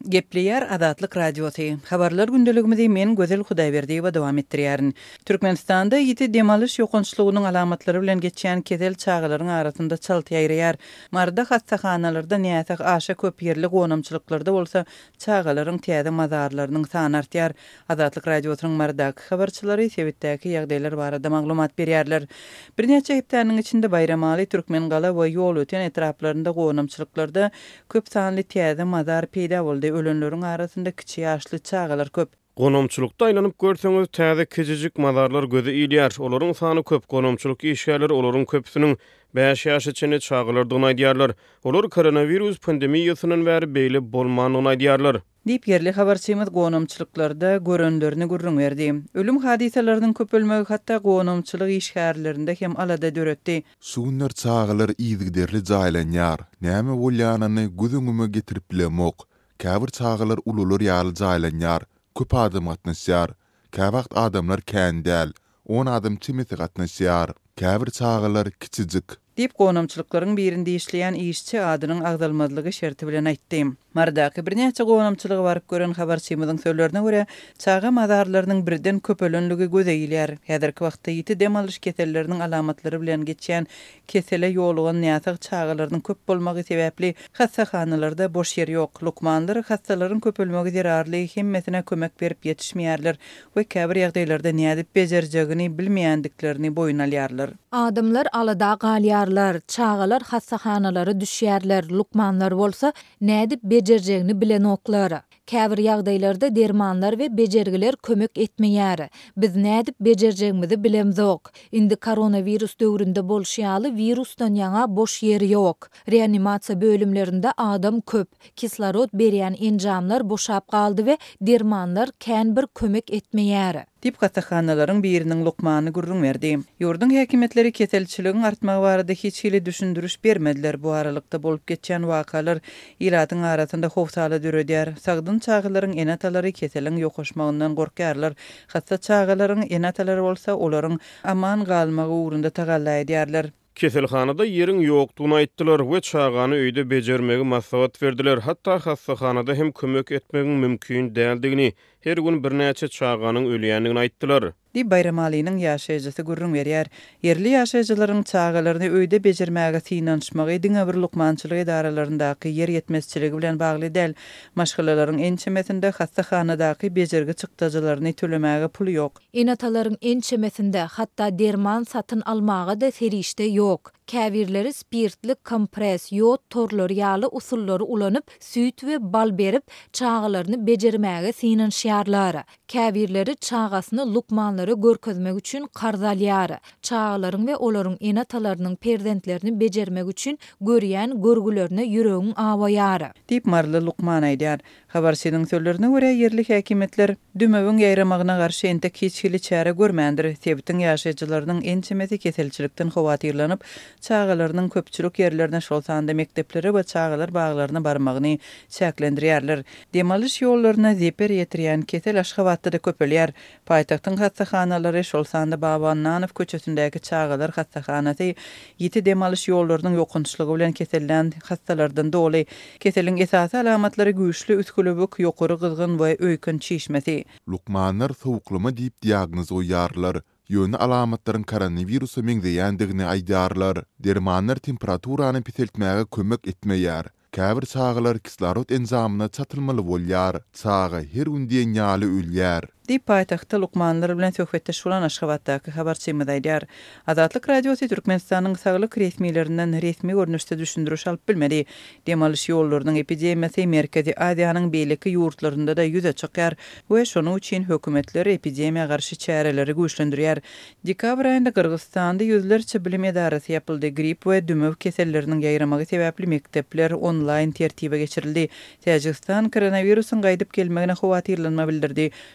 Gepleyer Adatlyk Radiosu. Habarlar gündeligimizde men Gözel Hudaýberdiýewa dowam etdirýärin. Türkmenistanda ýiti demalyş ýokunçlygynyň alamatlary bilen geçýän kezel çağalaryň arasynda çalty ýaýraýar. Marda hassahanalarda näçe aşa köp ýerli gonamçylyklarda bolsa, çağalaryň täze mazarlarynyň sany artýar. Adatlyk Radiosynyň mardaky habarçylary sebitdäki ýagdaýlar barada maglumat berýärler. Bir neçe hepdeniň içinde bayramaly Türkmen gala we ýol öten etraplarynda gonamçylyklarda köp sanly täze mazar peýda boldy. Ölenleriň arasynda kiçi ýaşly çağalar köp. Gonamçylykda aýlanyp görseňiz täze kejijik mazarlar göze ilýär. Olaryň sany köp, gonamçylyk işgärleri olaryň köpüsiniň 5 ýaş içinde çağalardygyny aýdýarlar. Olar koronavirus pandemiýasynyň bäri beýle bolmanyny aýdýarlar. Dip yerli habarçymyz gonamçylyklarda görenlerini gurrun berdi. Ölüm hadisalarının köpölmegi hatda gonamçylyk işgärlerinde hem alada döretdi. Suňlar çağalar ýygyderli jaýlanýar. Näme bolýanyny gözüňime getirip bilemok. Käbir çağalar ulular ýaly jaýlanýar. Köp adam gatnaşýar. Käbagt adamlar kän däl. 10 adam timeti gatnaşýar. Käbir çağalar kiçijik. Dip gonamçylyklaryň birinde işleýän işçi adynyň agdalmazlygy şerti bilen aýtdy. Mardaky bir näçe gonamçylygy baryp gören habarçymyzyň söýlerine görä, çağa mazarlarynyň birden köpölönligi göze ilýär. Häzirki wagtda ýiti demalyş keselleriniň alamatlary bilen geçýän kesele ýolugan näçe çağalarynyň köp bolmagy sebäpli hassahanalarda boş ýer ýok. Lukmanlar hassalaryň köpölmegi zerarly hemmesine kömek berip ýetişmeýärler we käbir ýagdaýlarda nädip bejerjegini bilmeýändiklerini boyun alýarlar. Adamlar alada galyarlar, çağalar hassahanalary düşýärler. Lukmanlar bolsa nädip bejerjegini bilen oklar. Käbir ýagdaýlarda dermanlar we bejergiler kömek etmeýär. Biz nädip bejerjegimizi bilemzok. Indi koronavirus döwründe bolşýaly virusdan ýaňa boş ýer ýok. Reanimasiýa bölümlerinde adam köp. Kislorod berýän enjamlar boşap galdy we dermanlar kän bir kömek etmeýär. Dip hassahanalaryň biriniň Lukmany gurrun berdi. Ýurdun häkimetleri keselçiligiň artmagy barada hiç hili düşündürüş bermediler. Bu aralykda bolup geçen wakalar ýylatyň arasynda howsala döredýär. Sagdyn çağalaryň enatalary keseliň ýokaşmagyndan gorkarlar. Hassa çağalaryň enatalary bolsa olaryň aman galmagy ugrunda tagallaýdýarlar. Keselhanada ýeriň ýokdugyny aýtdylar we çağany öýde bejermegi maslahat berdiler. Hatda hassahanada hem kömek etmegiň mümkin däldigini, her gün bir näçe çağanyň ölýändigini aýtdylar. Dip Bayramalynyň ýaşaýjysy gurrun berýär. Yerli ýaşaýjylaryň çağalaryny öýde bejermäge synanşmagy diňe bir lukmançylyk edaralaryndaky yer ýetmezçiligi bilen bagly däl. Maşgalalaryň ençemesinde hassahanadaky bejergi çykdyjylaryny tölemäge puly ýok. Enatalaryň ençemesinde hatda derman satyn almaga da serişde ýok. Käbirleri spirtli kompres, ýod torlary ýaly usullary ulanyp, süýt we bal berip çağalaryny bejermäge synanşýarlar. Käbirleri çağasyny lukmanlary görkezmek üçin qarzalýar. Çağalaryň we olaryň enatalarynyň perzentlerini bejermek üçin görýän görgülerine ýüregiň awaýar. Dip marly Lukman aýdýar. Habarçynyň söýlerine görä yerli häkimetler dümegiň ýaýramagyna garşy entek hiç hili çäre görmändir. Sebitiň ýaşaýjylarynyň ençemesi keselçilikden howatyrlanyp, çağalarynyň köpçülik ýerlerine şol sanda mekdepleri we çağalar baglaryna barmagyny çäklendirýärler. Demalyş ýollaryna zeper ýetirýän kesel Aşgabatda da köpelýär. Paýtagtyň hassahanalary şol sanda Babannanow köçesindäki çağalar hassahanasy ýiti demalyş ýollarynyň ýokunçlygy bilen keselden hassalardan doly. Keseliň esasy alamatlary güýçli üskülübük, ýokary gyzgyn we öýkün çişmesi. Lukmanlar sowuklama diýip diagnoz goýarlar. Ýöne alamatlaryň koronavirusy meňzeýändigini aýdýarlar. Dermanlar temperaturany piseltmäge kömek etmeýär. Käbir çağalar kislorod enzamyna çatylmaly bolýar. Çağa her gün diýen ýaly ölýär. Dip paýtagtda Lukmanlar bilen söhbetde şulan Aşgabatdaky habarçymyz aýdýar. Adatlyk Radiosu Türkmenistanyň saglyk resmiýetlerinden resmi görnüşde düşündürüş alyp bilmedi. Demalyş ýollarynyň epidemiýasy Merkezi Aziýanyň beýleki ýurtlarynda da ýüze çykýar we şonuň üçin hökümetler epidemiýa garşy çäreleri güýçlendirýär. Dekabr aýynda Kyrgyzstanda ýüzlerçe bilim edarasy ýapyldy. Grip we dümöw keselleriniň ýaýramagy sebäpli mekdepler onlaýn tertibe geçirildi. Täjikistan koronawirusyň gaýdyp gelmegine howatyrlanma bildirdi. Özbekistan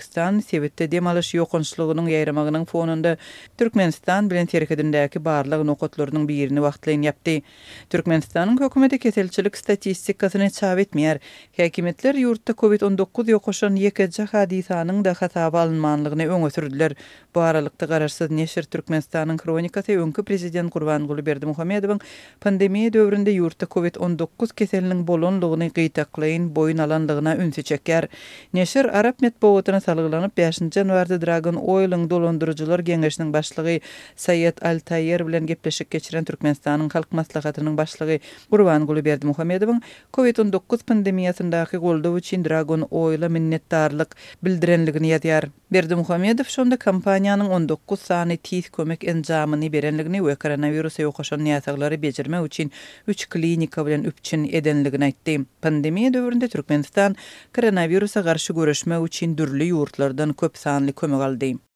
Özbekistan sebetde dem alış ýokunçlygynyň ýaýramagynyň fonunda Türkmenistan bilen terkedindäki barlyk nokatlarynyň birini wagtlaýyn ýapdy. Türkmenistanyň hökümeti keselçilik statistikasyny çap etmeýär. Häkimetler ýurtda COVID-19 ýokaşan ýekeje hadisanyň da hasaba alınmanlygyny öňe sürdiler. Bu aralykda garaşsyz neşir Türkmenistanyň kronikasy öňkü prezident Gurbanguly Berdimuhammedowyň pandemiýa döwründe ýurtda COVID-19 keseliniň bolanlygyny gytaklaýyn boyun alanlygyna ünsi çekýär. Neşir Arab medeniýetine salgylanyp 5-nji ýanwarda Dragon Oil'yň dolandyrjylar geňeşiniň başlygy Sayyid Al-Tayyar bilen gepleşik geçiren Türkmenistanyň halk maslahatynyň başlygy Gurbanguly Berdimuhammedowyň COVID-19 pandemiýasyndaky goldaw üçin Dragon Oil'a minnetdarlyk bildirenligini ýazýar. Berdimuhammedow şonda kompaniýanyň 19 sany tiz kömek enjamyny berenligini we koronawirusa ýokaşan ýasaglary bejirmek üçin 3 klinika bilen üpçün edenligini aýtdy. Pandemiýa döwründe Türkmenistan koronawirusa garşy görüşmek üçin dürli ýurtlardan köp sanly kömek aldy.